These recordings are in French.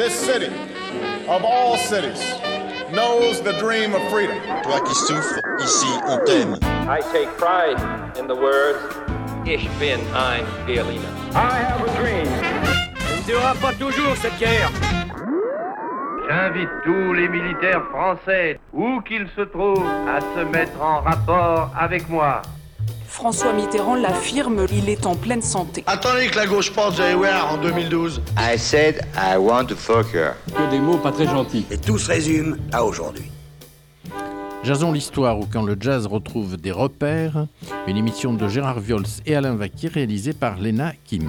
this city, of all cities, knows the dream of freedom. Toi qui souffres, ici on t'aime. I take pride in the words, Ich bin ein Berliner. I have a dream. On ne durera pas toujours cette guerre. J'invite tous les militaires français, où qu'ils se trouvent, à se mettre en rapport avec moi. François Mitterrand l'affirme, il est en pleine santé. Attendez que la gauche pense en 2012. I said I want to fuck her. Que des mots pas très gentils. Et tout se résume à aujourd'hui. Jason l'histoire ou quand le jazz retrouve des repères, une émission de Gérard Viols et Alain Vaquier réalisée par Léna Kim.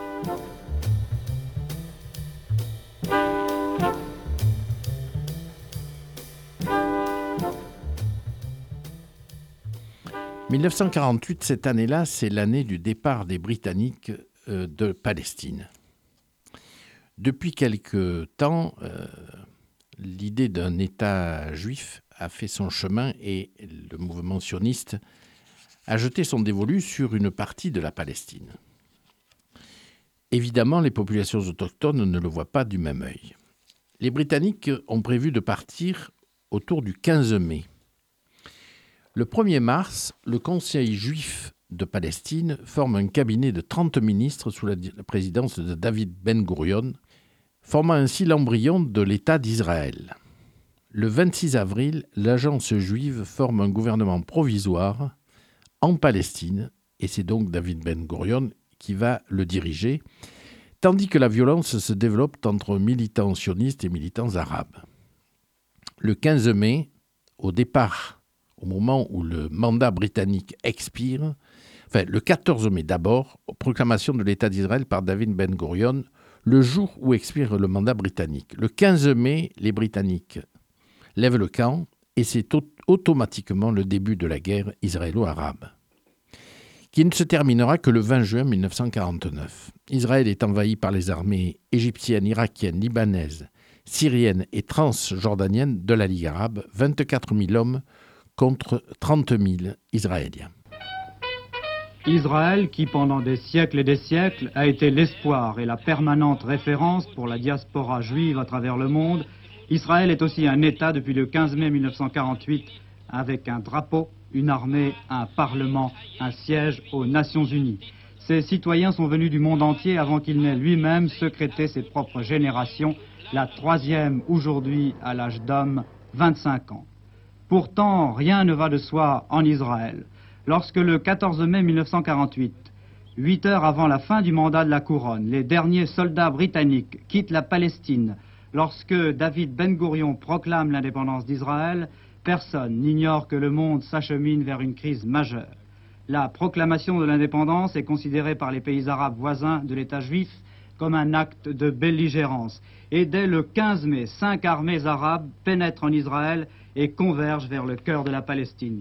« 1948, cette année-là, c'est l'année du départ des Britanniques de Palestine. Depuis quelque temps, l'idée d'un État juif a fait son chemin et le mouvement sioniste a jeté son dévolu sur une partie de la Palestine. Évidemment, les populations autochtones ne le voient pas du même œil. Les Britanniques ont prévu de partir autour du 15 mai. Le 1er mars, le Conseil juif de Palestine forme un cabinet de 30 ministres sous la présidence de David Ben-Gurion, formant ainsi l'embryon de l'État d'Israël. Le 26 avril, l'agence juive forme un gouvernement provisoire en Palestine, et c'est donc David Ben-Gurion qui va le diriger, tandis que la violence se développe entre militants sionistes et militants arabes. Le 15 mai, au moment où le mandat britannique expire, le 14 mai d'abord, proclamation de l'État d'Israël par David Ben-Gurion, le jour où expire le mandat britannique. Le 15 mai, les Britanniques lèvent le camp et c'est automatiquement le début de la guerre israélo-arabe, qui ne se terminera que le 20 juin 1949. Israël est envahi par les armées égyptiennes, irakiennes, libanaises, syriennes et transjordaniennes de la Ligue arabe, 24 000 hommes contre 30 000 Israéliens. Israël, qui pendant des siècles et des siècles a été l'espoir et la permanente référence pour la diaspora juive à travers le monde, Israël est aussi un État depuis le 15 mai 1948, avec un drapeau, une armée, un parlement, un siège aux Nations Unies. Ses citoyens sont venus du monde entier avant qu'il n'ait lui-même secrété ses propres générations, la troisième aujourd'hui à l'âge d'homme, 25 ans. Pourtant, rien ne va de soi en Israël. Lorsque le 14 mai 1948, 8 heures avant la fin du mandat de la couronne, les derniers soldats britanniques quittent la Palestine, lorsque David Ben-Gurion proclame l'indépendance d'Israël, personne n'ignore que le monde s'achemine vers une crise majeure. La proclamation de l'indépendance est considérée par les pays arabes voisins de l'État juif comme un acte de belligérance. Et dès le 15 mai, 5 armées arabes pénètrent en Israël et convergent vers le cœur de la Palestine.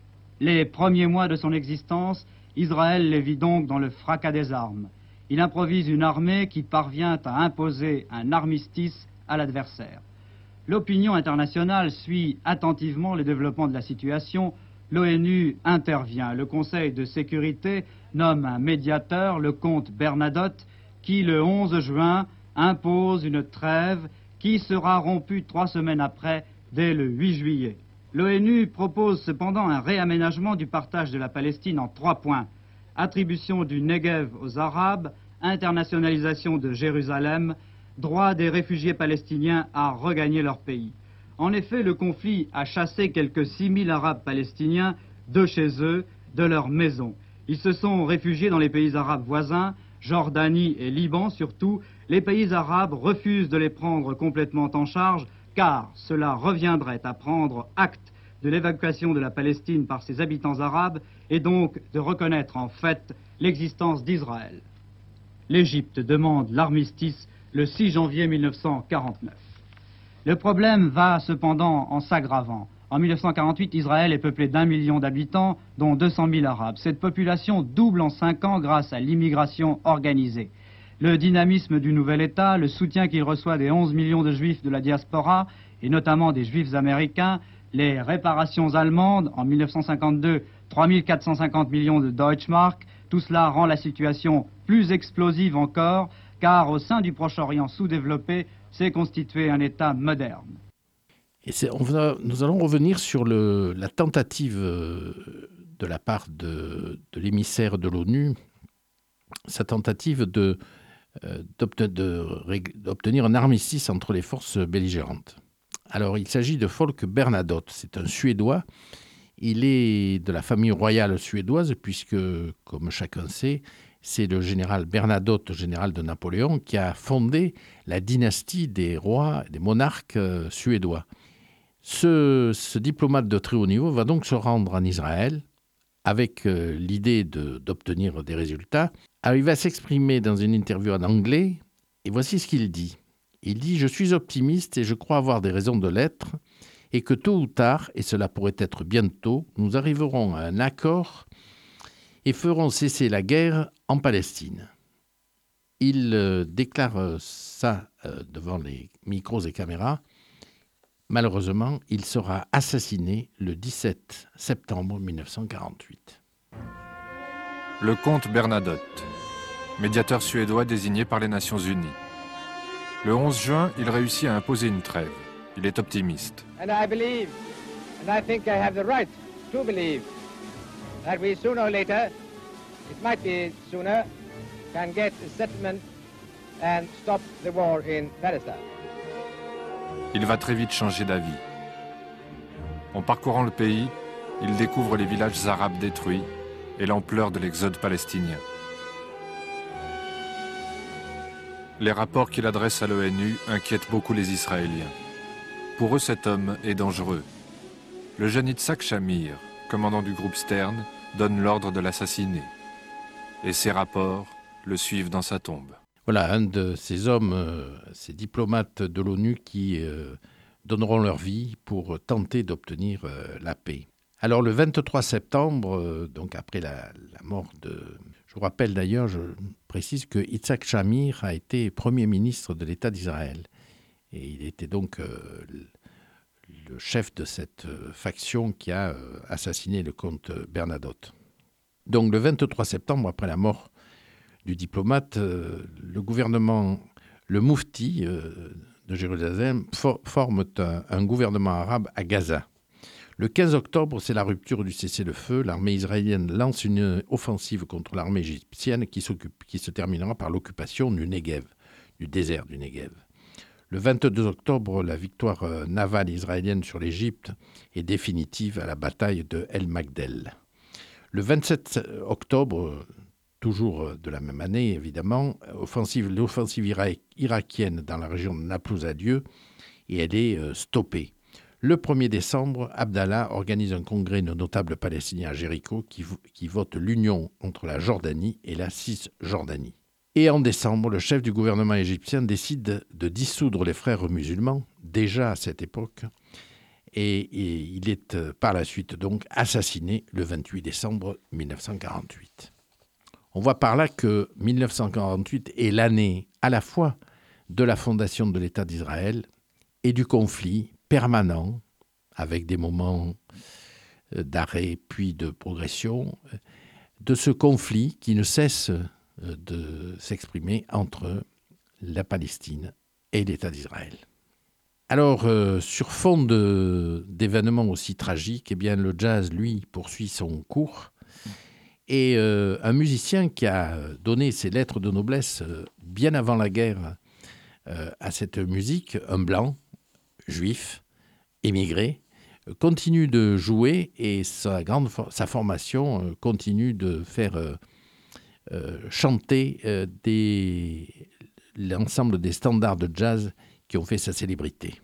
Les premiers mois de son existence, Israël les vit donc dans le fracas des armes. Il improvise une armée qui parvient à imposer un armistice à l'adversaire. L'opinion internationale suit attentivement les développements de la situation. L'ONU intervient. Le Conseil de sécurité nomme un médiateur, le comte Bernadotte, qui le 11 juin impose une trêve qui sera rompue 3 semaines après, dès le 8 juillet. L'ONU propose cependant un réaménagement du partage de la Palestine en 3 points. Attribution du Negev aux Arabes, internationalisation de Jérusalem, droit des réfugiés palestiniens à regagner leur pays. En effet, le conflit a chassé quelques 6000 Arabes palestiniens de chez eux, de leur maison. Ils se sont réfugiés dans les pays arabes voisins, Jordanie et Liban surtout. Les pays arabes refusent de les prendre complètement en charge, car cela reviendrait à prendre acte de l'évacuation de la Palestine par ses habitants arabes et donc de reconnaître en fait l'existence d'Israël. L'Égypte demande l'armistice le 6 janvier 1949. Le problème va cependant en s'aggravant. En 1948, Israël est peuplé d'1 million d'habitants, dont 200 000 Arabes. Cette population double en 5 ans grâce à l'immigration organisée. Le dynamisme du nouvel État, le soutien qu'il reçoit des 11 millions de Juifs de la diaspora, et notamment des Juifs américains, les réparations allemandes, en 1952, 3 450 millions de Deutschmark, tout cela rend la situation plus explosive encore, car au sein du Proche-Orient sous-développé s'est constitué un État moderne. Et nous allons revenir sur la tentative de la part de l'émissaire de l'ONU, sa tentative d'obtenir un armistice entre les forces belligérantes. Alors, il s'agit de Folke Bernadotte, c'est un Suédois. Il est de la famille royale suédoise puisque, comme chacun sait, c'est le général Bernadotte, général de Napoléon, qui a fondé la dynastie des rois, des monarques suédois. Ce diplomate de très haut niveau va donc se rendre en Israël avec l'idée d'obtenir des résultats. Alors, il va s'exprimer dans une interview en anglais, et voici ce qu'il dit. Il dit « Je suis optimiste et je crois avoir des raisons de l'être, et que tôt ou tard, et cela pourrait être bientôt, nous arriverons à un accord et ferons cesser la guerre en Palestine. » Il déclare ça devant les micros et caméras. Malheureusement, il sera assassiné le 17 septembre 1948. Le comte Bernadotte, médiateur suédois désigné par les Nations Unies. Le 11 juin, il réussit à imposer une trêve. Il est optimiste. And I believe, and I think I have the right to believe, that we sooner or later, it might be sooner, can get a settlement and stop the war in Palestine. Il va très vite changer d'avis. En parcourant le pays, il découvre les villages arabes détruits et l'ampleur de l'exode palestinien. Les rapports qu'il adresse à l'ONU inquiètent beaucoup les Israéliens. Pour eux, cet homme est dangereux. Le jeune Yitzhak Shamir, commandant du groupe Stern, donne l'ordre de l'assassiner. Et ses rapports le suivent dans sa tombe. Voilà, un de ces hommes, ces diplomates de l'ONU qui donneront leur vie pour tenter d'obtenir la paix. Alors le 23 septembre, donc après la mort de... Je vous rappelle d'ailleurs, je précise que Yitzhak Shamir a été Premier ministre de l'État d'Israël. Et il était donc le chef de cette faction qui a assassiné le comte Bernadotte. Donc le 23 septembre, après la mort du diplomate, le gouvernement, le Moufti de Jérusalem, forme un gouvernement arabe à Gaza. Le 15 octobre, c'est la rupture du cessez-le-feu. L'armée israélienne lance une offensive contre l'armée égyptienne qui se terminera par l'occupation du Negev, du désert du Negev. Le 22 octobre, la victoire navale israélienne sur l'Égypte est définitive à la bataille de El Magdel. Le 27 octobre, toujours de la même année évidemment, l'offensive irakienne dans la région de Naplouse a lieu et elle est stoppée. Le 1er décembre, Abdallah organise un congrès de notables palestiniens à Jéricho qui vote l'union entre la Jordanie et la Cisjordanie. Et en décembre, le chef du gouvernement égyptien décide de dissoudre les frères musulmans, déjà à cette époque, et il est par la suite donc assassiné le 28 décembre 1948. On voit par là que 1948 est l'année à la fois de la fondation de l'État d'Israël et du conflit permanent, avec des moments d'arrêt puis de progression, de ce conflit qui ne cesse de s'exprimer entre la Palestine et l'État d'Israël. Alors, sur fond d'événements aussi tragiques, eh bien, le jazz, lui, poursuit son cours. Et un musicien qui a donné ses lettres de noblesse bien avant la guerre à cette musique, un blanc, juif, émigré, continue de jouer et sa formation continue de faire chanter l'ensemble des standards de jazz qui ont fait sa célébrité.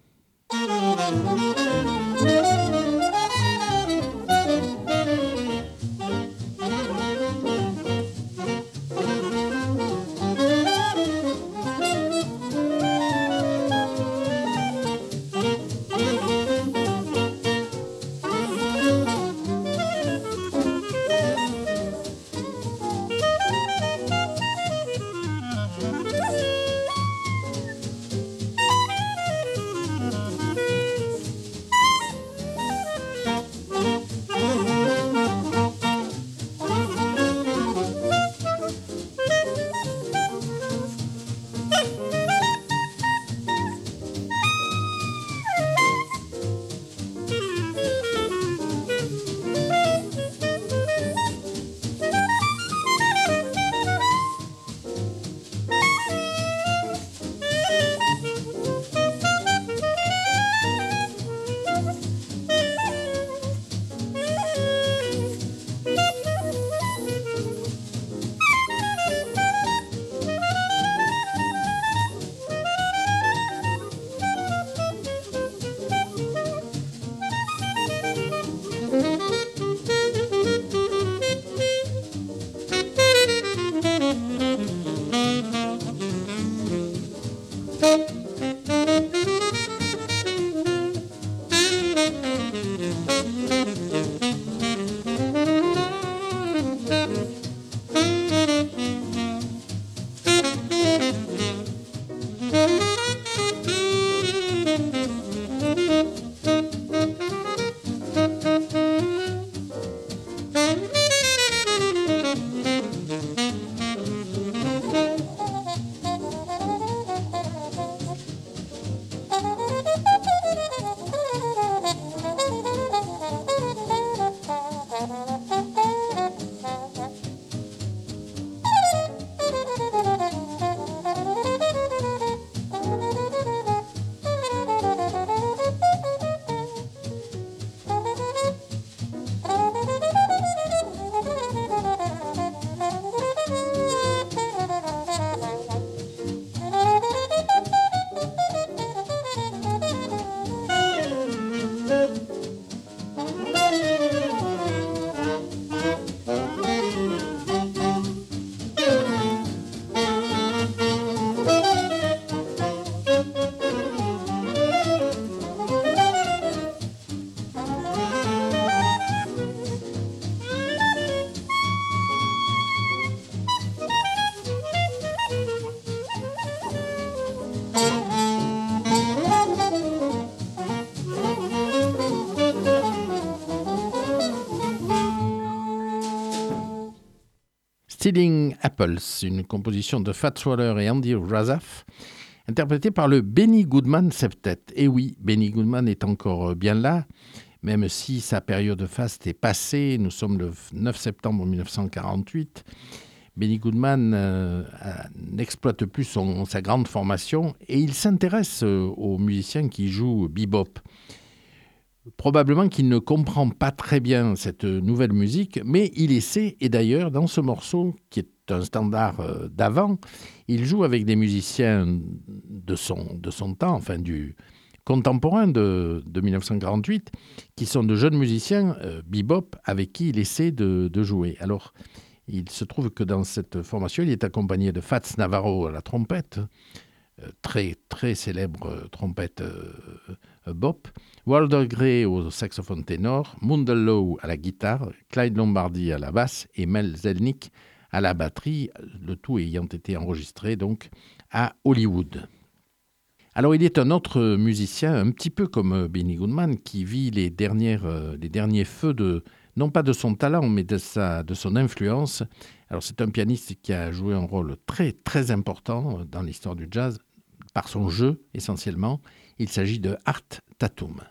Stealing Apples, une composition de Fats Waller et Andy Razaf, interprétée par le Benny Goodman Septet. Et oui, Benny Goodman est encore bien là, même si sa période faste est passée. Nous sommes le 9 septembre 1948. Benny Goodman n'exploite plus sa grande formation et il s'intéresse aux musiciens qui jouent bebop. Probablement qu'il ne comprend pas très bien cette nouvelle musique, mais il essaie, et d'ailleurs, dans ce morceau, qui est un standard d'avant, il joue avec des musiciens de son temps, enfin du contemporain de 1948, qui sont de jeunes musiciens bebop avec qui il essaie de jouer. Alors, il se trouve que dans cette formation, il est accompagné de Fats Navarro à la trompette, très, très célèbre trompette bop, Walter Gray au saxophone ténor, Mundell Lowe à la guitare, Clyde Lombardi à la basse et Mel Zelnick à la batterie, le tout ayant été enregistré donc à Hollywood. Alors il est un autre musicien, un petit peu comme Benny Goodman, qui vit les derniers feux non pas de son talent, mais de son influence. Alors c'est un pianiste qui a joué un rôle très très important dans l'histoire du jazz, par son jeu essentiellement. Il s'agit de Art Tatum.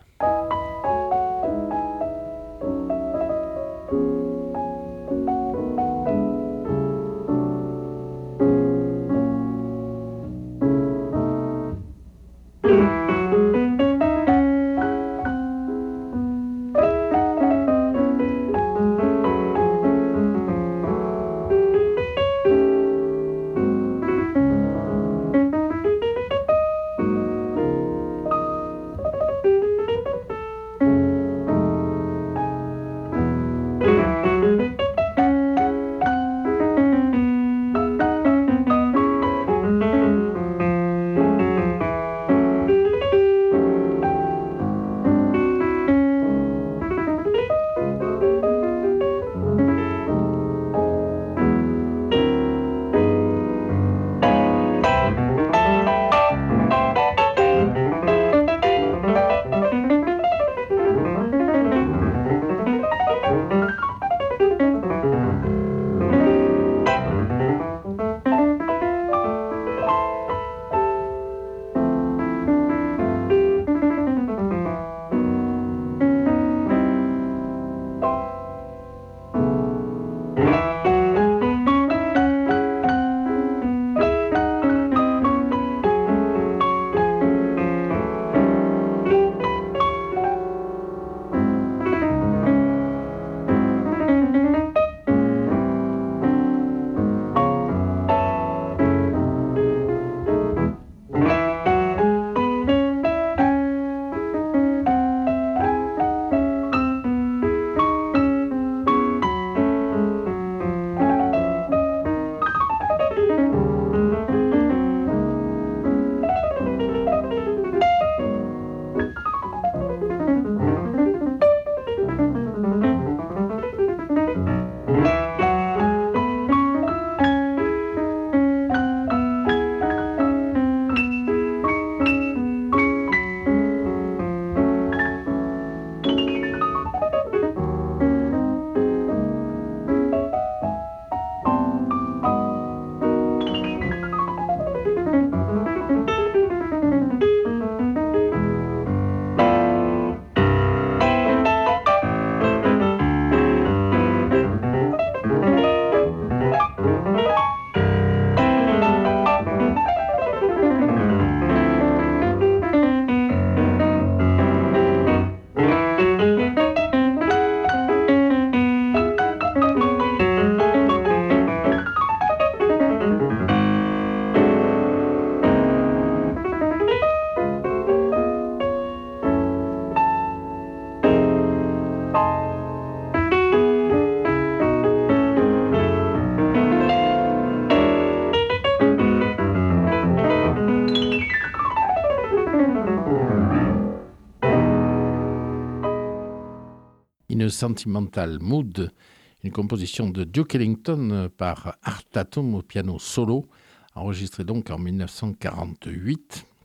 Sentimental Mood, une composition de Duke Ellington par Art Tatum au piano solo, enregistrée donc en 1948.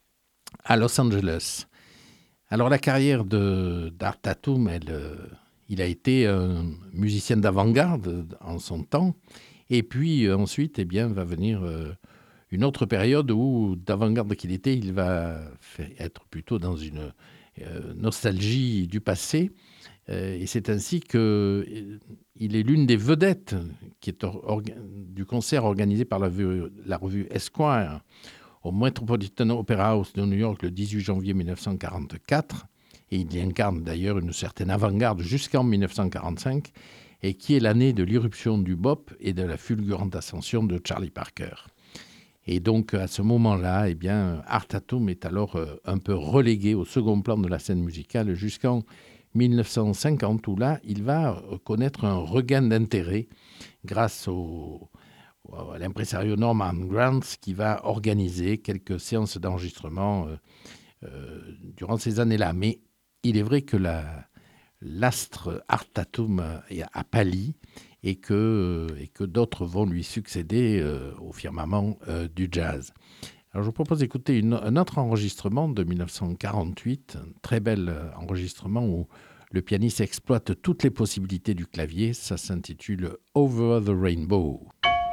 à Los Angeles. Alors la carrière d'Art Tatum, il a été un musicien d'avant-garde en son temps. Et puis ensuite, va venir une autre période où, d'avant-garde qu'il était, il va être plutôt dans une nostalgie du passé. Et c'est ainsi qu'il est l'une des vedettes du concert organisé par la revue Esquire au Metropolitan Opera House de New York le 18 janvier 1944. Et il y incarne d'ailleurs une certaine avant-garde jusqu'en 1945, et qui est l'année de l'irruption du bop et de la fulgurante ascension de Charlie Parker. Et donc, à ce moment-là, Art Tatum est alors un peu relégué au second plan de la scène musicale jusqu'en 1950, où là, il va connaître un regain d'intérêt grâce à l'impresario Norman Granz, qui va organiser quelques séances d'enregistrement durant ces années-là. Mais il est vrai que l'astre Art Tatum a pâli et que d'autres vont lui succéder au firmament du jazz. Alors je vous propose d'écouter un autre enregistrement de 1948, un très bel enregistrement où le pianiste exploite toutes les possibilités du clavier. Ça s'intitule « Over the Rainbow ».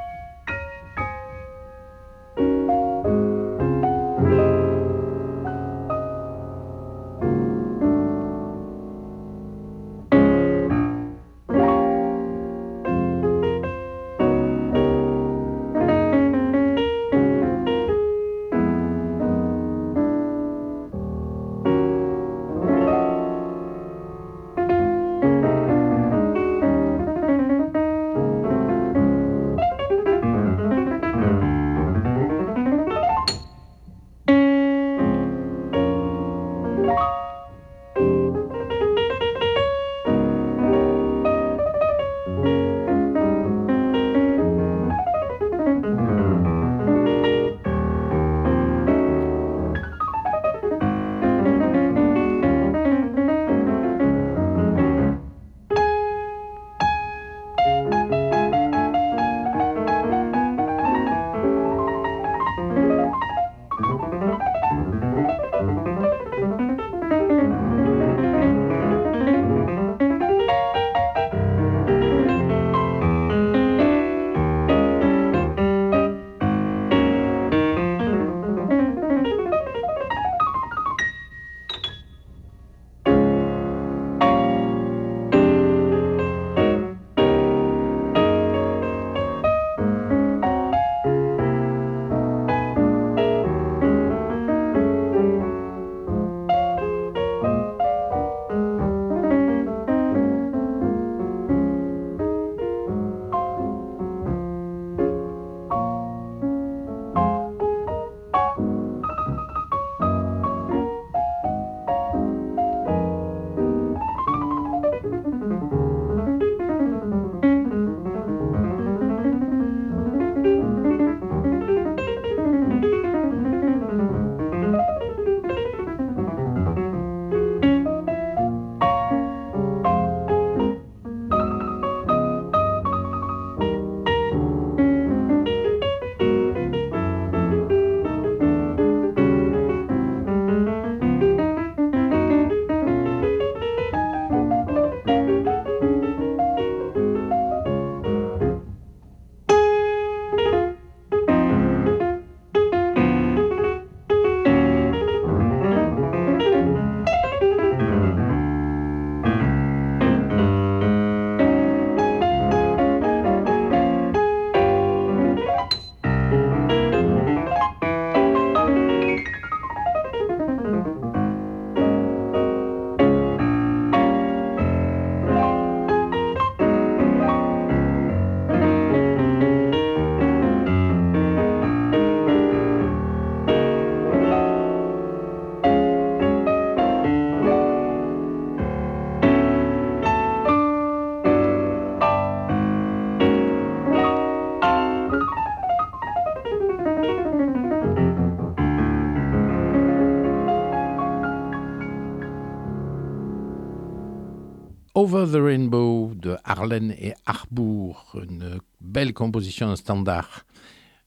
Over the Rainbow de Arlen et Harbour, une belle composition, un standard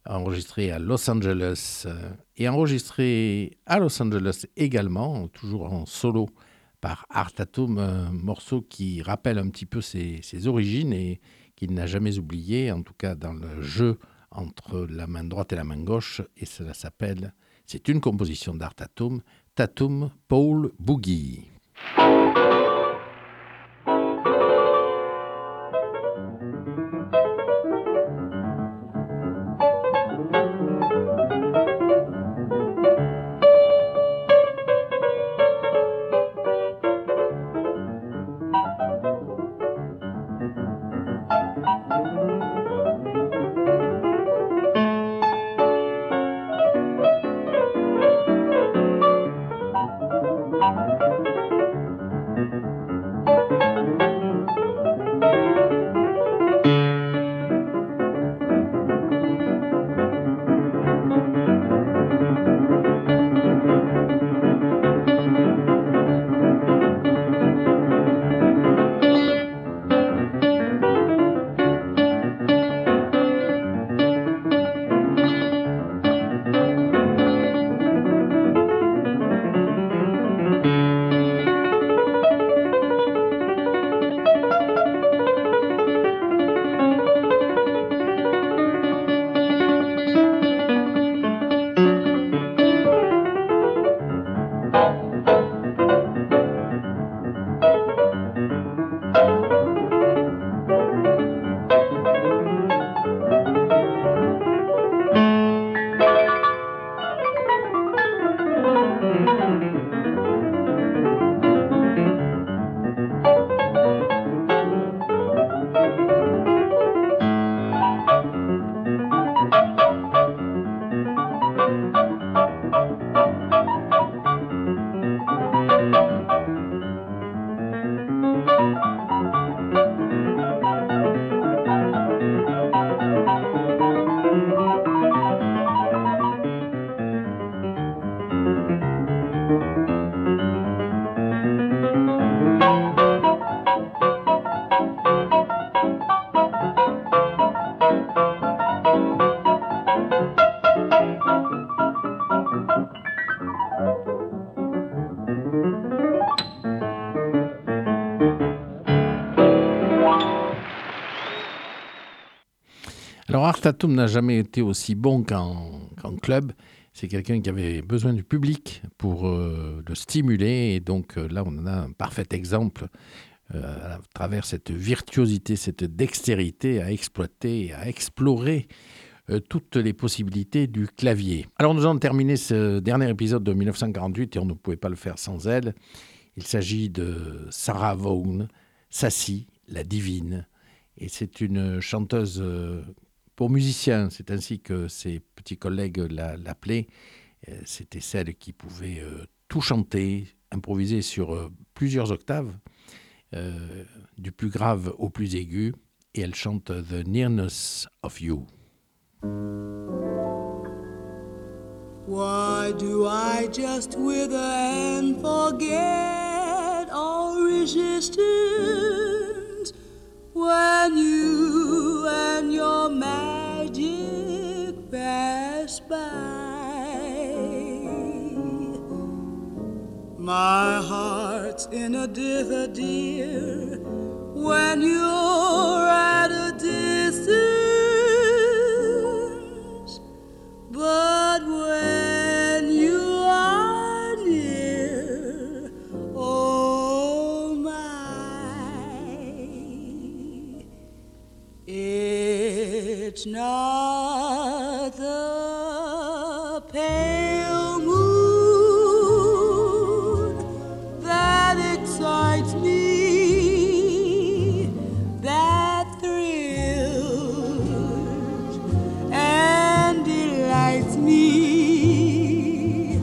enregistré à Los Angeles et enregistré à Los Angeles également, toujours en solo par Art Atom, un morceau qui rappelle un petit peu ses origines et qu'il n'a jamais oublié, en tout cas dans le jeu entre la main droite et la main gauche, et cela s'appelle, c'est une composition d'Art Atom, Tatum Pole Boogie. Alors Art Atom n'a jamais été aussi bon qu'en club. C'est quelqu'un qui avait besoin du public pour le stimuler. Et donc là, on en a un parfait exemple à travers cette virtuosité, cette dextérité à exploiter, à explorer toutes les possibilités du clavier. Alors nous allons terminer ce dernier épisode de 1948 et on ne pouvait pas le faire sans elle. Il s'agit de Sarah Vaughan, Sassy, la divine. Et c'est une chanteuse pour musiciens, c'est ainsi que ses petits collègues l'appelaient. C'était celle qui pouvait tout chanter, improviser sur plusieurs octaves, du plus grave au plus aigu, et elle chante The Nearness of You. Why do I just wither and forget all resistance when you and your magic pass by? My heart's in a dither, dear, when you're at a distance, but when you are near, oh my, it's not the pale moon that excites me, that thrills and delights me.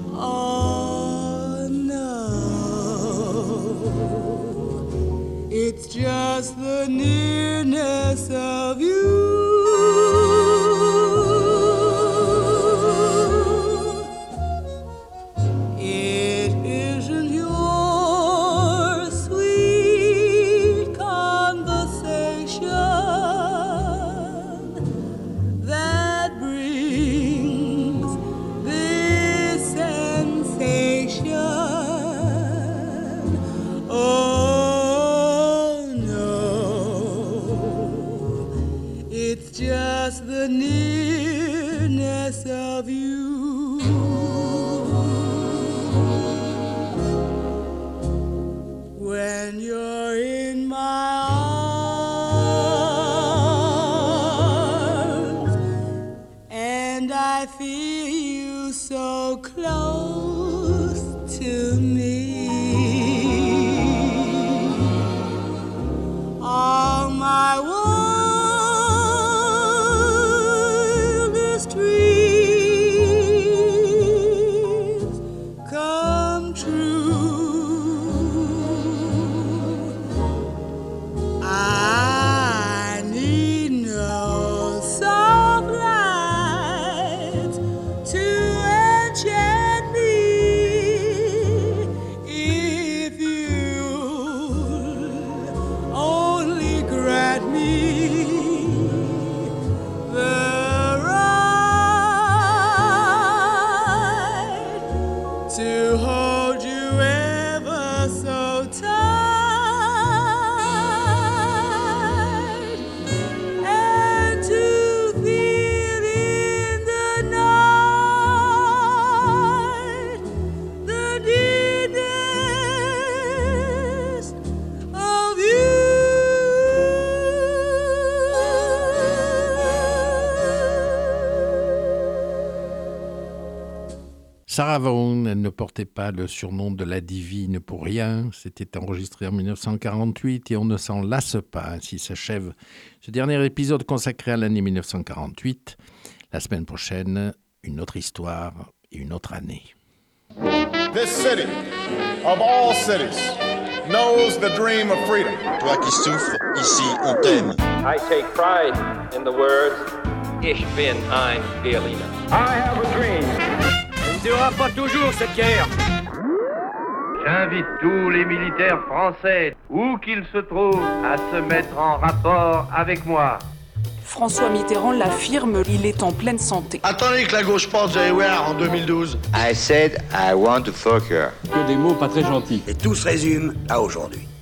Oh no, it's just the nearness of you. It isn't your sweet conversation that brings come true. I need no soft lights to enchant me. If you'll only grant me the right to hold you ever so tight and to feel in the night the nearness of you. Sarah Vaughan, elle ne portait pas le surnom de la divine pour rien. C'était enregistré en 1948 et on ne s'en lasse pas. Ainsi s'achève ce dernier épisode consacré à l'année 1948. La semaine prochaine, une autre histoire et une autre année. This city, of all cities, knows the dream of freedom. Toi qui souffres, ici on t'aime. I take pride in the words, Ich bin ein Berliner. I have a dream. Elle ne durera pas toujours, cette guerre. J'invite tous les militaires français, où qu'ils se trouvent, à se mettre en rapport avec moi. François Mitterrand l'affirme, il est en pleine santé. Attendez que la gauche porte the war en 2012. I said I want to fuck her. Que des mots pas très gentils. Et tout se résume à aujourd'hui.